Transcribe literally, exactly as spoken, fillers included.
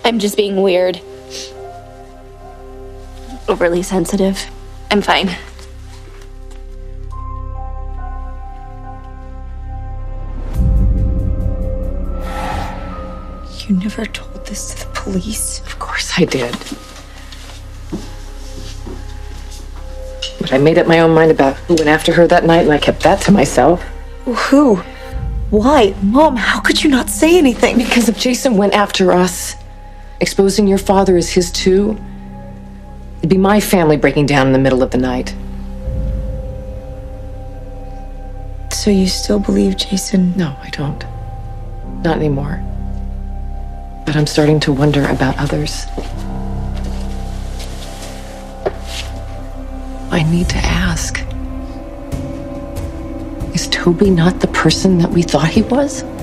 I'm just being weird. Overly sensitive. I'm fine. You never told this to the police? Of course I did. But I made up my own mind about who went after her that night, and I kept that to myself. Who? Why? Mom, how could you not say anything? Because if Jason went after us, exposing your father as his too, it'd be my family breaking down in the middle of the night. So you still believe Jason? No, I don't. Not anymore. But I'm starting to wonder about others. I need to ask. Is Toby not the person that we thought he was?